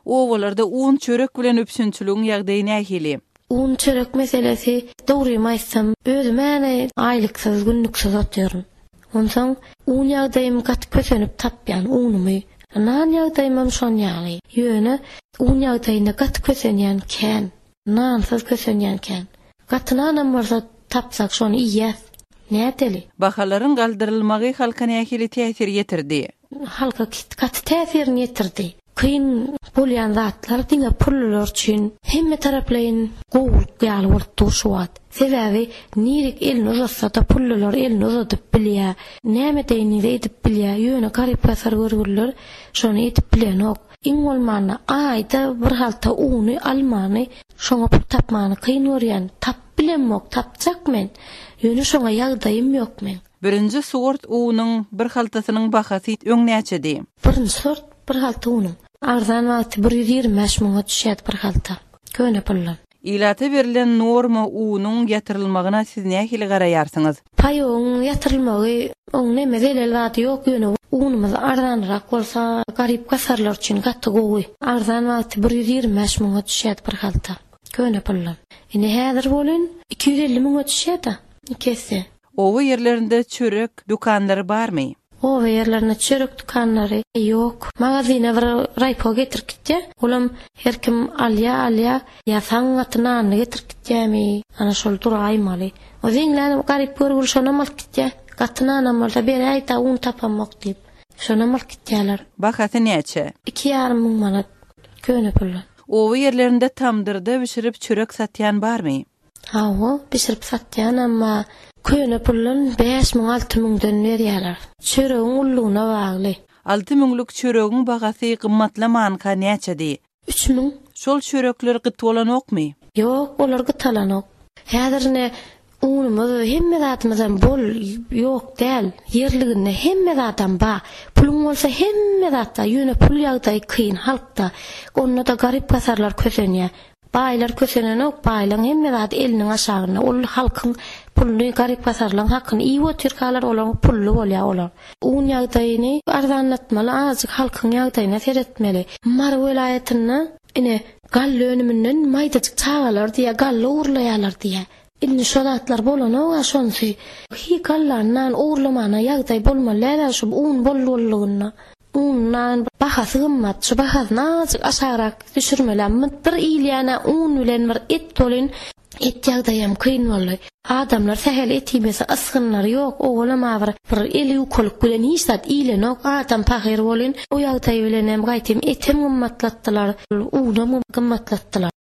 Owalarda un çörek bilen öpsünçülüğün ýagdaýy nähili? Un çörek meselesi dogrymaýsam özüme aýlyksız günlüksiz atýarym. Ondan un ýagdaýym gat kösenip tapýan unumy. Nan ýagdaýymam şon ýaly. Ýöne un ýagdaýynda gat kösenýän kän. Nansız kösenýän kän. Gatnanam bolsa tapsak şonu iýýär. Nädeli? Bahalaryň galdyrylmagy halka nähili täsir ýetirdi? Halka kat täsirini ýetirdi. Kyn bolýan zatlar diňe pullar üçin hemme taraplaryň gowy ýaly bolup durşuwat. Sebäbi nirik elini uzatsa pullar elini uzatyp bilýär. Näme deýini edip bilýär. Ýöne garyp basar görgürler şonu edip bilýän ok. Iň bolmanda aýda bir halta uny almany şoňa pul tapmany kyn görýän. Tap bilenmok, tapjak men. Ýöne şoňa ýagdaýym ýok men. Birinji sort unyň bir haltasynyň bahasy öňnäçedi? Birinji sort bir halta unyň. Arzan wagty 125 000 düşýär bir halta. Köne pullum. Ilata berilen norma unyň ýatyrylmagyna siz nähili garaýarsyňyz? Paýoň ýatyrylmagy oň näme delil wagty ýok ýöne unumyz arzanrak bolsa garyp kasarlar üçin gatty gowy. Arzan wagty 125 000 düşýär bir halta. Köne pullum. Ine häzir bolan 250 000 düşýär. Ikisi. Owa ýerlerinde çörek dukanlary barmy? Owa ýerlerinde çörek dukanlary ýok. Magazine bir raýpo getirip gitdi. Olam her kim alýa ýasaň atyny getirip gitjämi. Ana şol duraýmaly. O ziňlany garyp görgül şonam alyp gitdi. Gatynanam bolsa beri aýta un tapamok diýip şonam alyp gitdiler. Bahasy näçe? 2,5 000 manat. Köne pul. Owa ýerlerinde tamdyrda bişirip çörek satýan barmy? Hawa bişirip satýan amma köne pullun 5 000 6 000dan berýärler. Çöregiň ullugyna bagly. 6 000lyk çöregiň bahasy gymmatlaman ka näçedi? 3 000. Şol çörekler gyty bolan okmy? Ýok, olar gytalanok. Häzirne unumyz hemme zatymyzdan bol ýok däl. Ýerliginde hemme zatdan ba. Pulun bolsa hemme zatda ýöne pul ýagdaý kyn halkda. Onda da garyp kasarlar kösenýär. Baýlar kösenenok, baýlaň hemme zat eliniň aşagyna. Ol halkyň pulny garyp kasarlaryň hakyny iýe türkalar olan pullu bolýar olar. Un ýagdaýyny arzanlatmaly, azyk halkyň ýagdaýyna seretmeli. Mar welaýatyny ine gall önümünden maýdaçyk çagalar diýe gall uğurlaýarlar diýe. Indi şolatlar bolanok şonsy. Hi gallardan uğurlamana ýagdaý bolmaly, şu un bollugyna. Undan bahasy gymmat, şu bahasyny aşarak düşürmelenmi? Bir ýylyana un bilen bir et dolyn, et ýagdaýam kyn boldy. Adamlar sehel et ýemese asgynlar ýok, oglama bir eli ukolyk bilen hiçat ýylenok, adam pahyr bolyn, o ýagdaý bilen hem gaýtym etim gymmatlatdylar, unum gymmatlatdylar.